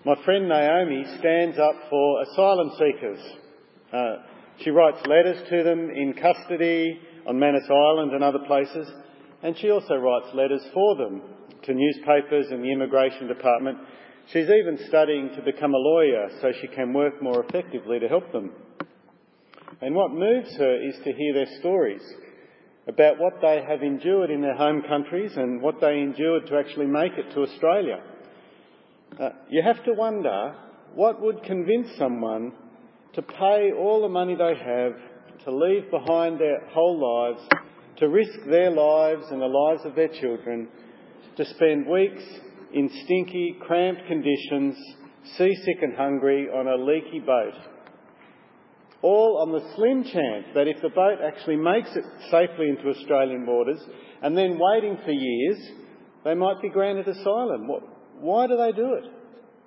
My friend Naomi stands up for asylum seekers. She writes letters to them in custody on Manus Island and other places, and she also writes letters for them to newspapers and the Immigration Department. She's even studying to become a lawyer so she can work more effectively to help them. And what moves her is to hear their stories about what they have endured in their home countries and what they endured to actually make it to Australia. You have to wonder what would convince someone to pay all the money they have, to leave behind their whole lives, to risk their lives and the lives of their children, to spend weeks in stinky, cramped conditions, seasick and hungry on a leaky boat. All on the slim chance that if the boat actually makes it safely into Australian waters and then waiting for years, they might be granted asylum. Why do they do it?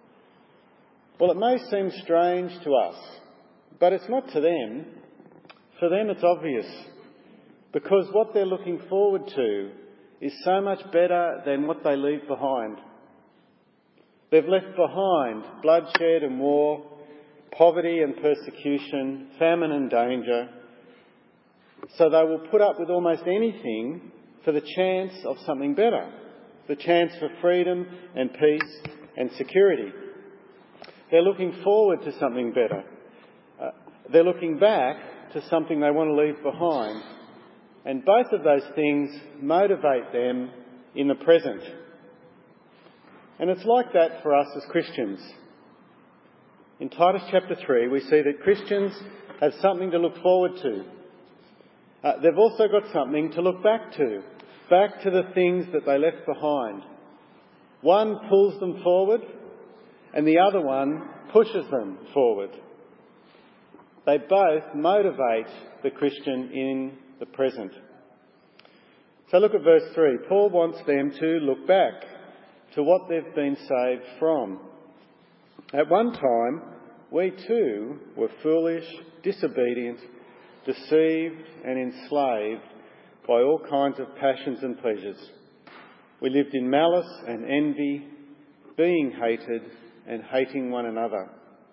Well, it may seem strange to us, but it's not to them. For them it's obvious, because what they're looking forward to is so much better than what they leave behind. They've left behind bloodshed and war, poverty and persecution, famine and danger, so they will put up with almost anything for the chance of something better, the chance for freedom and peace and security. They're looking forward to something better. They're looking back to something they want to leave behind. And both of those things motivate them in the present. And it's like that for us as Christians. In Titus chapter 3, we see that Christians have something to look forward to. They've also got something to look back to the things that they left behind. One pulls them forward and the other one pushes them forward. They both motivate the Christian in the present. So look at verse 3. Paul wants them to look back to what they've been saved from. At one time, we too were foolish, disobedient, deceived and enslaved by all kinds of passions and pleasures. We lived in malice and envy, being hated and hating one another.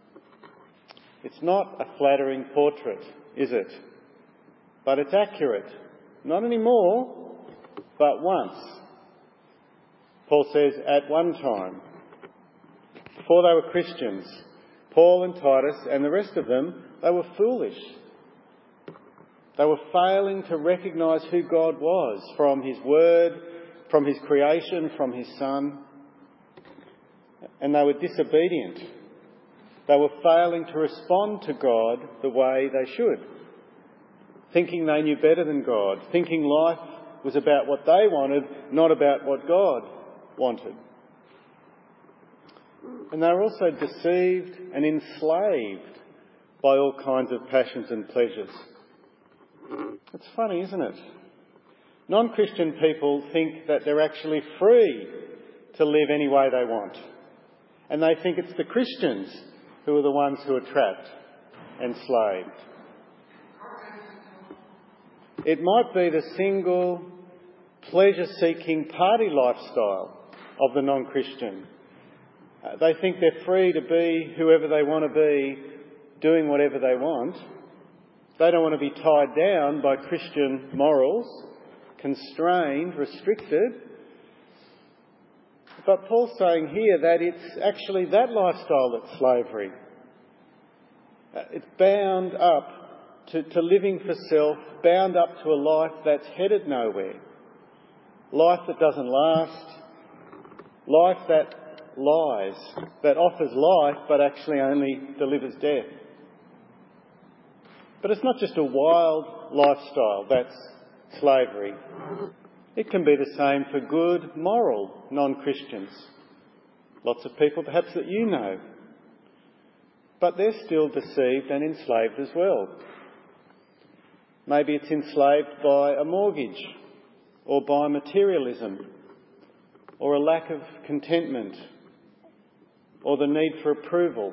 It's not a flattering portrait, is it? But it's accurate. Not anymore, but once. Paul says, at one time. Before they were Christians, Paul and Titus and the rest of them, they were foolish. They were failing to recognise who God was from his word, from his creation, from his Son. And they were disobedient. They were failing to respond to God the way they should, thinking they knew better than God, thinking life was about what they wanted, not about what God wanted. And they were also deceived and enslaved by all kinds of passions and pleasures. It's funny, isn't it? Non-Christian people think that they're actually free to live any way they want. And they think it's the Christians who are the ones who are trapped, enslaved. It might be the single pleasure-seeking party lifestyle of the non-Christian. They think they're free to be whoever they want to be, doing whatever they want. They don't want to be tied down by Christian morals, constrained, restricted. But Paul's saying here that it's actually that lifestyle that's slavery. It's bound up to living for self, bound up to a life that's headed nowhere. Life that doesn't last. Life that lies, that offers life but actually only delivers death. But it's not just a wild lifestyle that's slavery. It can be the same for good, moral non-Christians. Lots of people perhaps that you know. But they're still deceived and enslaved as well. Maybe it's enslaved by a mortgage or by materialism or a lack of contentment or the need for approval,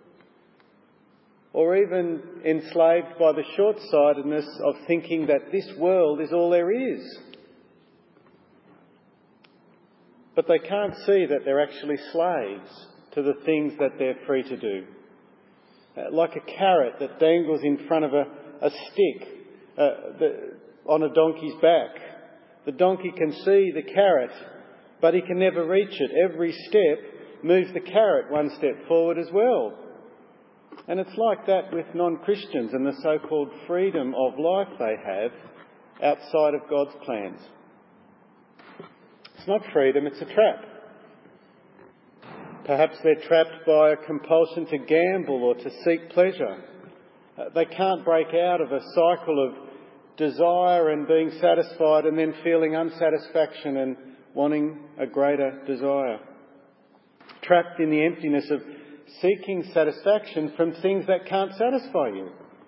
or even enslaved by the short-sightedness of thinking that this world is all there is. But they can't see that they're actually slaves to the things that they're free to do. Like a carrot that dangles in front of a stick on a donkey's back. The donkey can see the carrot, but he can never reach it. Every step moves the carrot one step forward as well. And it's like that with non-Christians and the so-called freedom of life they have outside of God's plans. It's not freedom, it's a trap. Perhaps they're trapped by a compulsion to gamble or to seek pleasure. They can't break out of a cycle of desire and being satisfied and then feeling unsatisfaction and wanting a greater desire. Trapped in the emptiness of seeking satisfaction from things that can't satisfy you.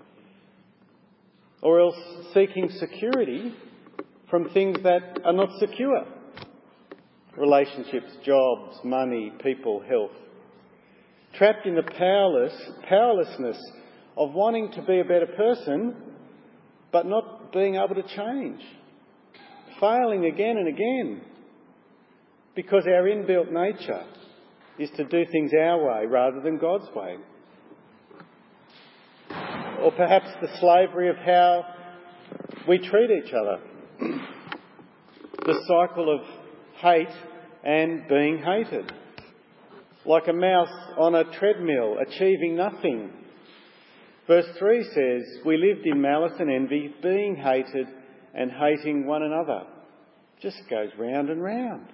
Or else seeking security from things that are not secure. Relationships, jobs, money, people, health. Trapped in the powerlessness of wanting to be a better person, but not being able to change. Failing again and again. Because our inbuilt nature is to do things our way rather than God's way. Or perhaps the slavery of how we treat each other. The cycle of hate and being hated. Like a mouse on a treadmill, achieving nothing. Verse 3 says, we lived in malice and envy, being hated and hating one another. Just goes round and round.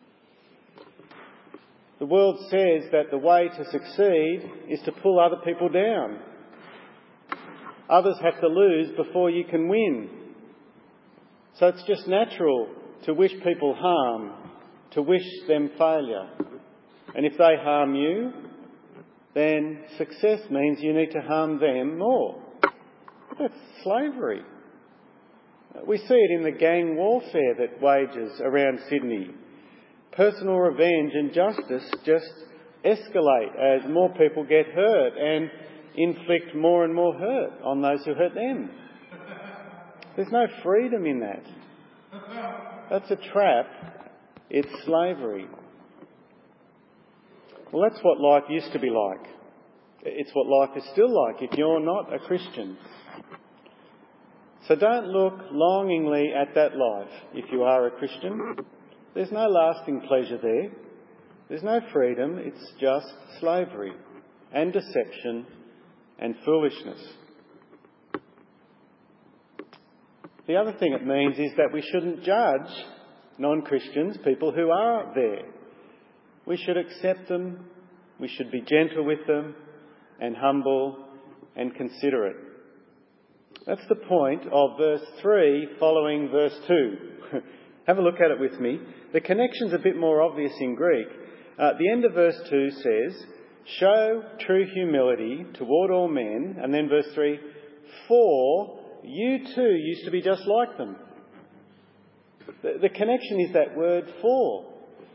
The world says that the way to succeed is to pull other people down. Others have to lose before you can win. So it's just natural to wish people harm, to wish them failure. And if they harm you, then success means you need to harm them more. That's slavery. We see it in the gang warfare that wages around Sydney. Personal revenge and justice just escalate as more people get hurt and inflict more and more hurt on those who hurt them. There's no freedom in that. That's a trap. It's slavery. Well, that's what life used to be like. It's what life is still like if you're not a Christian. So don't look longingly at that life if you are a Christian. There's no lasting pleasure there. There's no freedom. It's just slavery and deception and foolishness. The other thing it means is that we shouldn't judge non-Christians, people who are there. We should accept them, we should be gentle with them and humble and considerate. That's the point of verse 3 following verse 2. Have a look at it with me. The connection's a bit more obvious in Greek. The end of verse 2 says, show true humility toward all men. And then verse 3, for you too used to be just like them. The connection is that word for.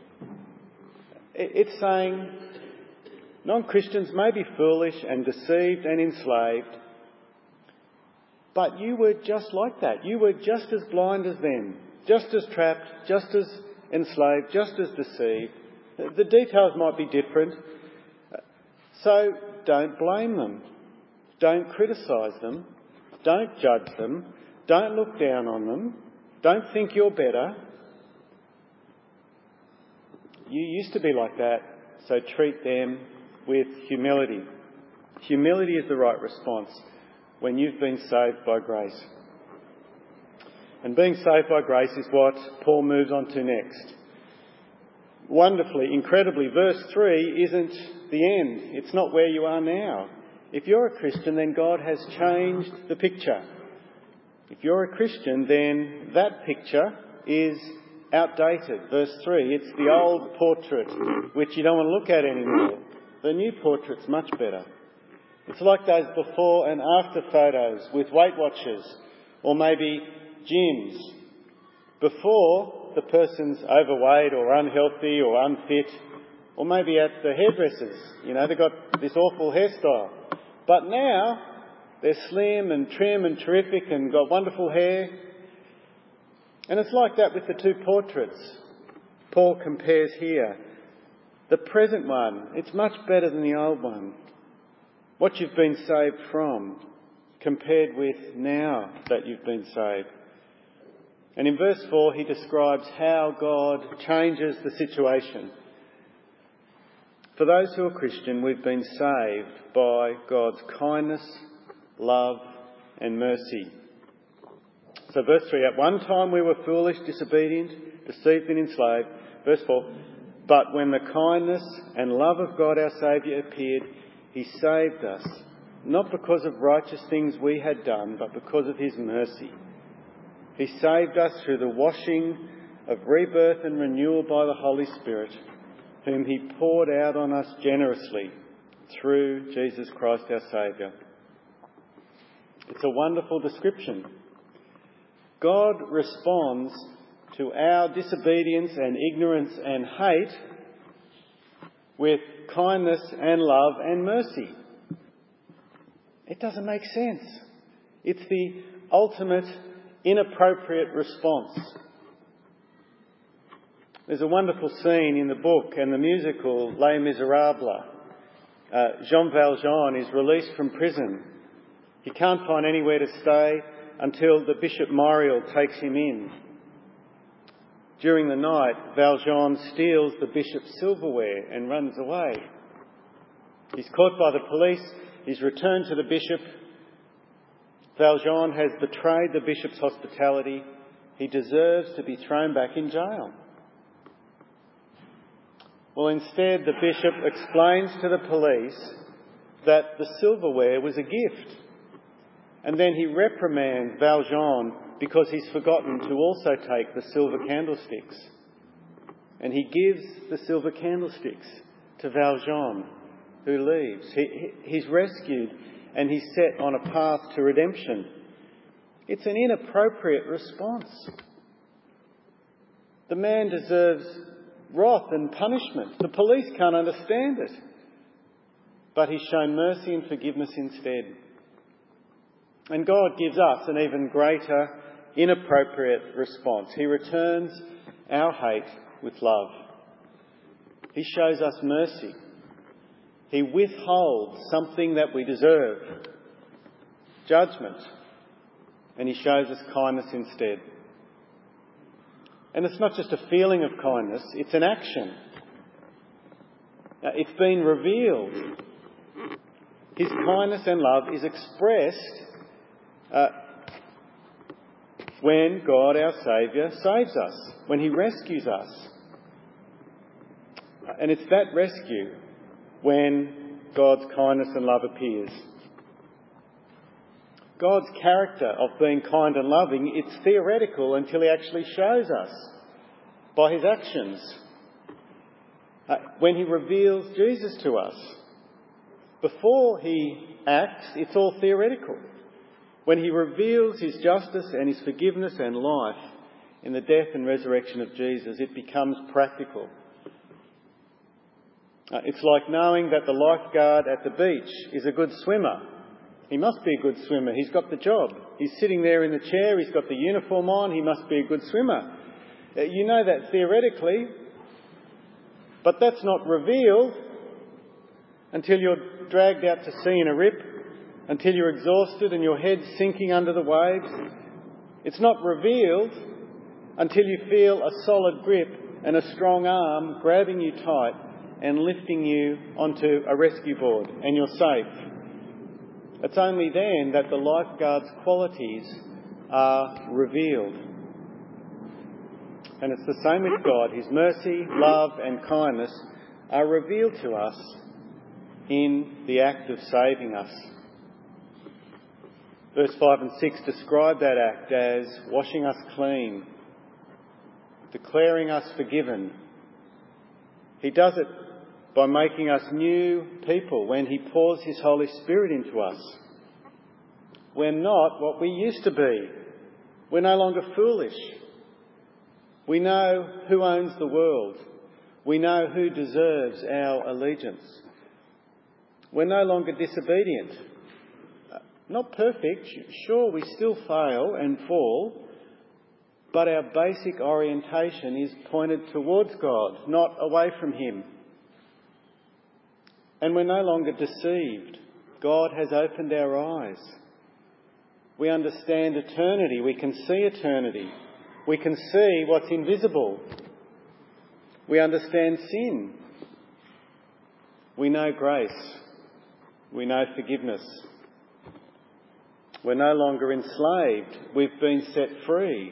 It's saying non-Christians may be foolish and deceived and enslaved, but you were just like that. You were just as blind as them, just as trapped, just as enslaved, just as deceived. The details might be different. So don't blame them. Don't criticise them. Don't judge them. Don't look down on them. Don't think you're better. You used to be like that, so treat them with humility. Humility is the right response when you've been saved by grace. And being saved by grace is what Paul moves on to next. Wonderfully, incredibly, verse 3 isn't the end. It's not where you are now. If you're a Christian, then God has changed the picture. If you're a Christian, then that picture is outdated. Verse 3, it's the old portrait which you don't want to look at anymore. The new portrait's much better. It's like those before and after photos with Weight Watchers or maybe gyms. Before, the person's overweight or unhealthy or unfit, or maybe at the hairdressers, they've got this awful hairstyle. But now, they're slim and trim and terrific and got wonderful hair. And it's like that with the two portraits Paul compares here. The present one, it's much better than the old one. What you've been saved from compared with now that you've been saved. And in verse 4 he describes how God changes the situation. For those who are Christian, we've been saved by God's kindness, love and mercy. So verse 3, at one time we were foolish, disobedient, deceived and enslaved. Verse 4, but when the kindness and love of God our Saviour appeared, he saved us, not because of righteous things we had done, but because of his mercy. He saved us through the washing of rebirth and renewal by the Holy Spirit, whom he poured out on us generously through Jesus Christ our Saviour. It's a wonderful description. God responds to our disobedience and ignorance and hate with kindness and love and mercy. It doesn't make sense. It's the ultimate inappropriate response. There's a wonderful scene in the book and the musical Les Miserables. Jean Valjean is released from prison. He can't find anywhere to stay until the Bishop Moriel takes him in. During the night, Valjean steals the bishop's silverware and runs away. He's caught by the police. He's returned to the bishop. Valjean has betrayed the bishop's hospitality. He deserves to be thrown back in jail. Well, instead, the bishop explains to the police that the silverware was a gift. And then he reprimands Valjean because he's forgotten to also take the silver candlesticks. And he gives the silver candlesticks to Valjean, who leaves. He's rescued and he's set on a path to redemption. It's an inappropriate response. The man deserves wrath and punishment. The police can't understand it. But he's shown mercy and forgiveness instead. And God gives us an even greater inappropriate response. He returns our hate with love. He shows us mercy. He withholds something that we deserve, judgment, and he shows us kindness instead. And it's not just a feeling of kindness, it's an action. Now, it's been revealed. His kindness and love is expressed when God, our Saviour, saves us, when he rescues us. And it's that rescue when God's kindness and love appears. God's character of being kind and loving, it's theoretical until he actually shows us by his actions. When he reveals Jesus to us. Before he acts, it's all theoretical. When he reveals his justice and his forgiveness and life in the death and resurrection of Jesus, it becomes practical. It's like knowing that the lifeguard at the beach is a good swimmer. He must be a good swimmer. He's got the job. He's sitting there in the chair. He's got the uniform on. He must be a good swimmer. You know that theoretically, but that's not revealed until you're dragged out to sea in a rip, until you're exhausted and your head's sinking under the waves. It's not revealed until you feel a solid grip and a strong arm grabbing you tight and lifting you onto a rescue board and you're safe. It's only then that the lifeguard's qualities are revealed. And it's the same with God. His mercy, love and kindness are revealed to us in the act of saving us. Verse 5 and 6 describe that act as washing us clean, declaring us forgiven. He does it by making us new people when he pours his Holy Spirit into us. We're not what we used to be. We're no longer foolish. We know who owns the world. We know who deserves our allegiance. We're no longer disobedient. Not perfect. Sure, we still fail and fall, but our basic orientation is pointed towards God, not away from him. And we're no longer deceived. God has opened our eyes. We understand eternity. We can see eternity. We can see what's invisible. We understand sin. We know grace. We know forgiveness. We're no longer enslaved. We've been set free.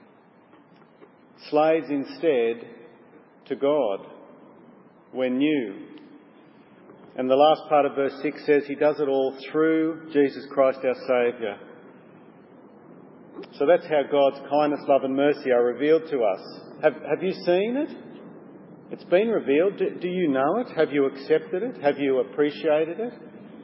Slaves instead to God. We're new. And the last part of verse 6 says he does it all through Jesus Christ our Saviour. So that's how God's kindness, love and mercy are revealed to us. Have you seen it? It's been revealed. Do you know it? Have you accepted it? Have you appreciated it?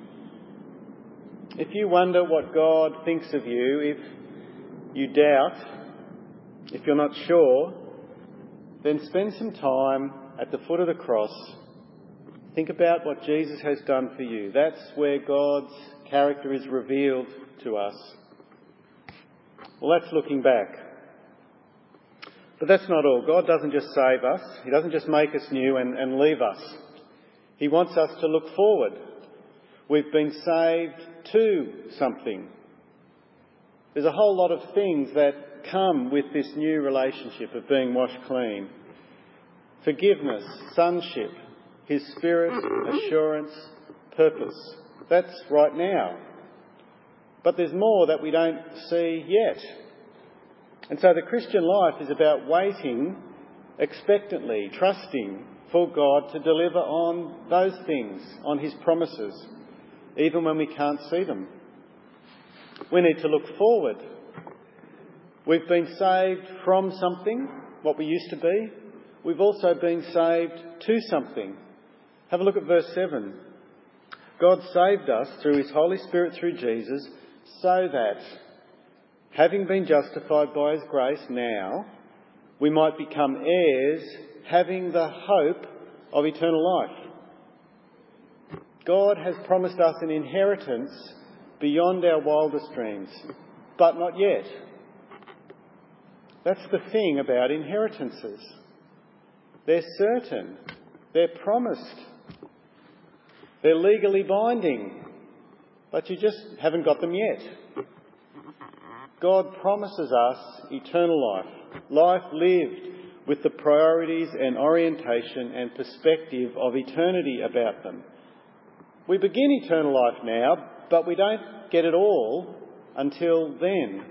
If you wonder what God thinks of you, if you doubt, if you're not sure, then spend some time at the foot of the cross. Think about what Jesus has done for you. That's where God's character is revealed to us. Well, that's looking back. But that's not all. God doesn't just save us. He doesn't just make us new and leave us. He wants us to look forward. We've been saved to something. There's a whole lot of things that come with this new relationship of being washed clean. Forgiveness, sonship, His Spirit, assurance, purpose. That's right now. But there's more that we don't see yet. And so the Christian life is about waiting expectantly, trusting for God to deliver on those things, on His promises, even when we can't see them. We need to look forward. We've been saved from something, what we used to be. We've also been saved to something. Have a look at verse 7. God saved us through His Holy Spirit through Jesus, so that, having been justified by His grace now, we might become heirs, having the hope of eternal life. God has promised us an inheritance beyond our wildest dreams, but not yet. That's the thing about inheritances. They're certain. They're promised. They're legally binding. But you just haven't got them yet. God promises us eternal life. Life lived with the priorities and orientation and perspective of eternity about them. We begin eternal life now, but we don't get it all until then.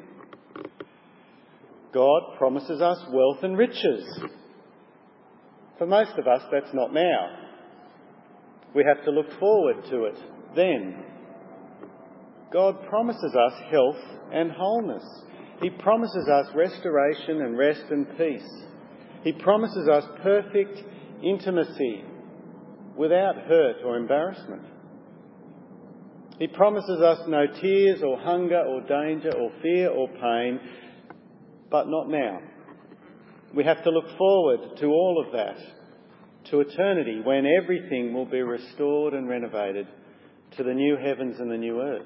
God promises us wealth and riches. For most of us, that's not now. We have to look forward to it then. God promises us health and wholeness. He promises us restoration and rest and peace. He promises us perfect intimacy without hurt or embarrassment. He promises us no tears or hunger or danger or fear or pain, but not now. We have to look forward to all of that, to eternity when everything will be restored and renovated, to the new heavens and the new earth.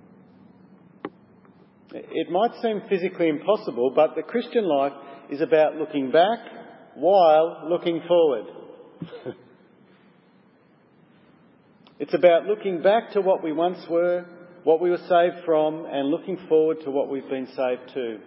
It might seem physically impossible, but the Christian life is about looking back while looking forward. It's about looking back to what we once were, what we were saved from, and looking forward to what we've been saved to.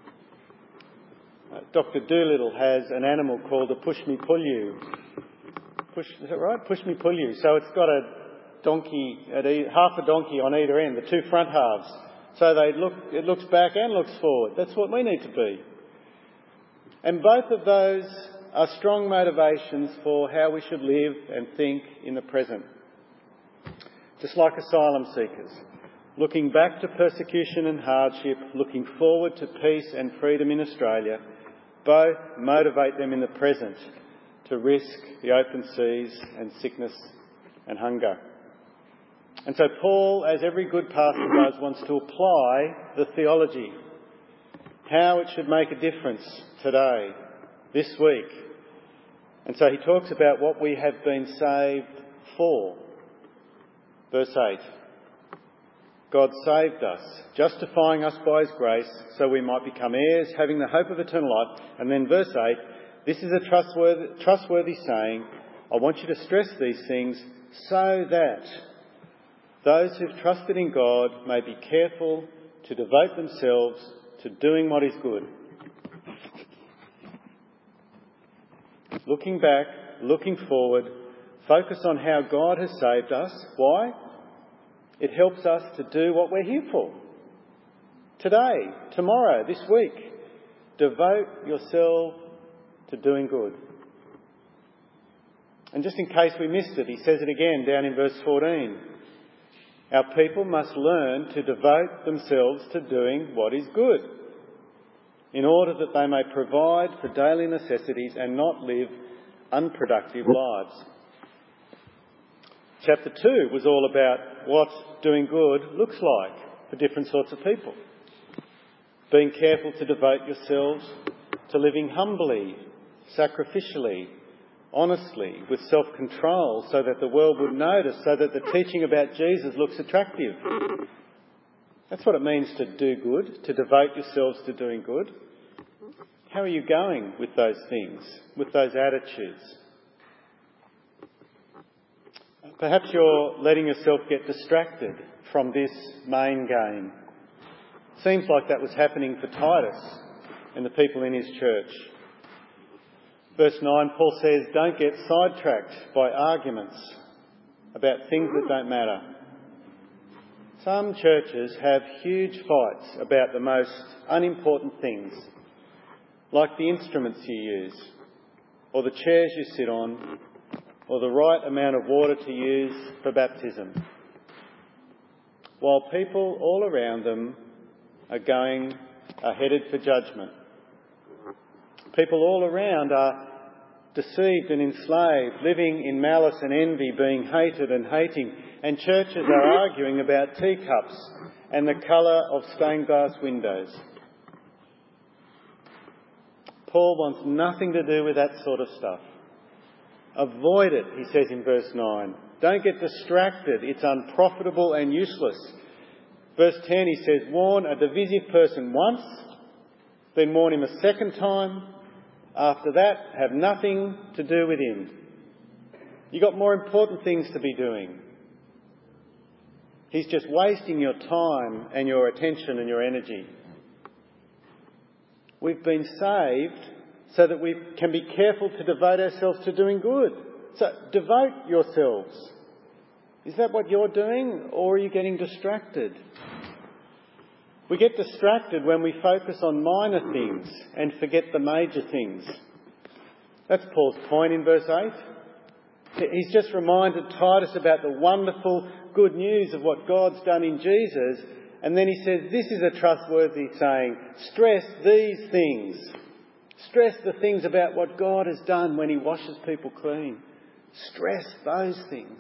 Dr. Doolittle has an animal called a push-me-pull-you. Is that right? Push-me-pull-you. So it's got a donkey, half a donkey on either end, the two front halves. So it looks back and looks forward. That's what we need to be. And both of those are strong motivations for how we should live and think in the present. Just like asylum seekers, looking back to persecution and hardship, looking forward to peace and freedom in Australia, both motivate them in the present to risk the open seas and sickness and hunger. And so Paul, as every good pastor does, wants to apply the theology, how it should make a difference today, this week. And so he talks about what we have been saved for. Verse 8. God saved us, justifying us by His grace, so we might become heirs, having the hope of eternal life. And then verse 8, this is a trustworthy saying, I want you to stress these things so that those who've trusted in God may be careful to devote themselves to doing what is good. Looking back, looking forward, focus on how God has saved us. Why? It helps us to do what we're here for. Today, tomorrow, this week, devote yourself to doing good. And just in case we missed it, he says it again down in verse 14. Our people must learn to devote themselves to doing what is good, in order that they may provide for daily necessities and not live unproductive lives. Chapter 2 was all about what doing good looks like for different sorts of people. Being careful to devote yourselves to living humbly, sacrificially, honestly, with self-control, so that the world would notice, so that the teaching about Jesus looks attractive. That's what it means to do good, to devote yourselves to doing good. How are you going with those things, with those attitudes? Perhaps you're letting yourself get distracted from this main game. Seems like that was happening for Titus and the people in his church. Verse 9, Paul says, don't get sidetracked by arguments about things that don't matter. Some churches have huge fights about the most unimportant things, like the instruments you use, or the chairs you sit on, or the right amount of water to use for baptism, while people all around them are headed for judgment. People all around are deceived and enslaved, living in malice and envy, being hated and hating, and churches are arguing about teacups and the colour of stained glass windows. Paul wants nothing to do with that sort of stuff. Avoid it, he says in verse 9. Don't get distracted. It's unprofitable and useless. Verse 10, he says, warn a divisive person once, then warn him a second time. After that, have nothing to do with him. You've got more important things to be doing. He's just wasting your time and your attention and your energy. We've been saved so that we can be careful to devote ourselves to doing good. So devote yourselves. Is that what you're doing, or are you getting distracted? We get distracted when we focus on minor things and forget the major things. That's Paul's point in verse 8. He's just reminded Titus about the wonderful good news of what God's done in Jesus, and then he says this is a trustworthy saying: stress these things. Stress the things about what God has done when he washes people clean. Stress those things.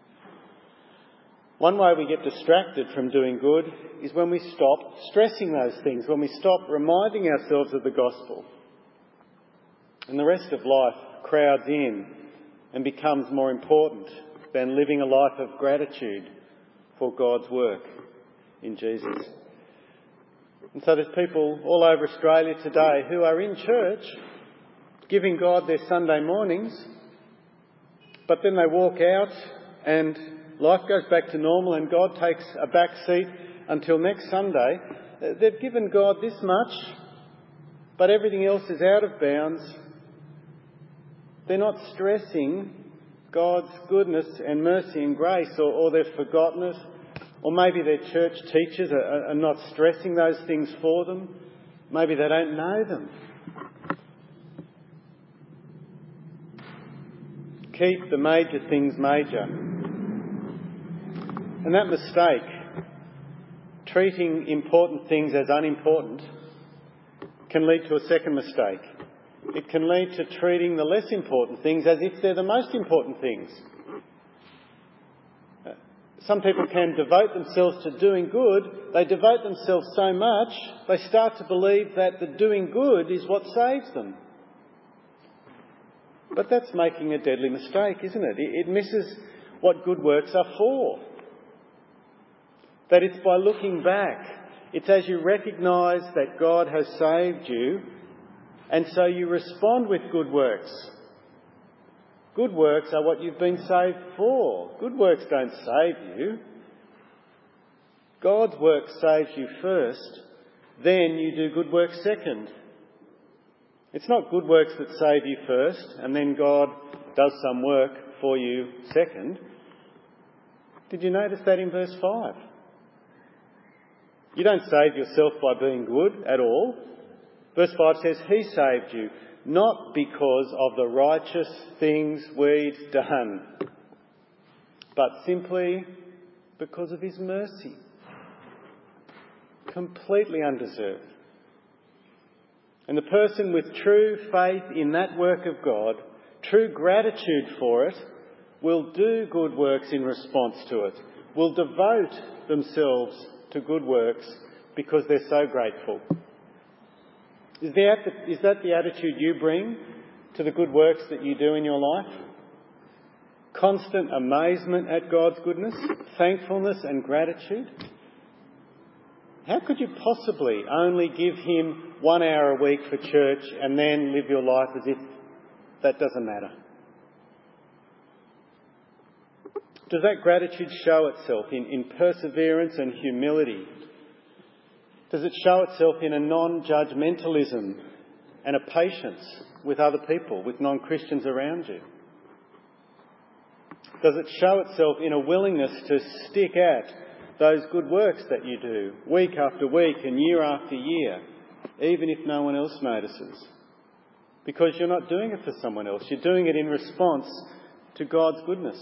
One way we get distracted from doing good is when we stop stressing those things, when we stop reminding ourselves of the gospel. And the rest of life crowds in and becomes more important than living a life of gratitude for God's work in Jesus. And so there's people all over Australia today who are in church giving God their Sunday mornings, but then they walk out and life goes back to normal and God takes a back seat until next Sunday. They've given God this much, but everything else is out of bounds. They're not stressing God's goodness and mercy and grace, or they've forgotten it. Or maybe their church teachers are not stressing those things for them. Maybe they don't know them. Keep the major things major. And that mistake, treating important things as unimportant, can lead to a second mistake. It can lead to treating the less important things as if they're the most important things. Some people can devote themselves to doing good. They devote themselves so much, they start to believe that the doing good is what saves them. But that's making a deadly mistake, isn't it? It misses what good works are for. That it's by looking back. It's as you recognise that God has saved you, and so you respond with good works. Good works are what you've been saved for. Good works don't save you. God's work saves you first, then you do good works second. It's not good works that save you first, and then God does some work for you second. Did you notice that in verse 5? You don't save yourself by being good at all. Verse 5 says, He saved you, not because of the righteous things we'd done, but simply because of His mercy. Completely undeserved. And the person with true faith in that work of God, true gratitude for it, will do good works in response to it, will devote themselves to good works because they're so grateful. Is that the attitude you bring to the good works that you do in your life? Constant amazement at God's goodness, thankfulness and gratitude? How could you possibly only give Him 1 hour a week for church and then live your life as if that doesn't matter? Does that gratitude show itself in perseverance and humility? Does it show itself in a non-judgmentalism and a patience with other people, with non-Christians around you? Does it show itself in a willingness to stick at those good works that you do week after week and year after year, even if no one else notices? Because you're not doing it for someone else. You're doing it in response to God's goodness.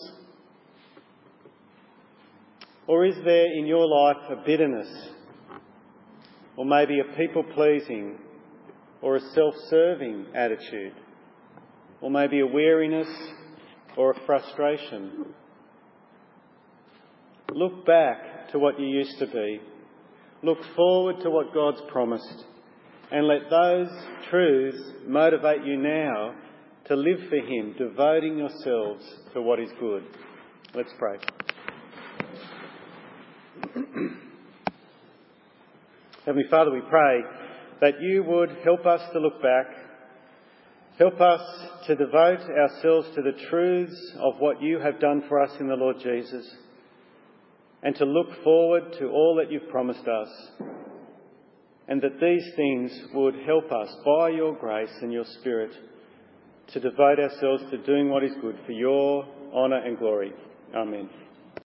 Or is there in your life a bitterness, or maybe a people-pleasing or a self-serving attitude, or maybe a weariness or a frustration? Look back to what you used to be. Look forward to what God's promised, and let those truths motivate you now to live for Him, devoting yourselves to what is good. Let's pray. Heavenly Father, we pray that You would help us to look back, help us to devote ourselves to the truths of what You have done for us in the Lord Jesus, and to look forward to all that You've promised us, and that these things would help us, by Your grace and Your Spirit, to devote ourselves to doing what is good for Your honour and glory. Amen.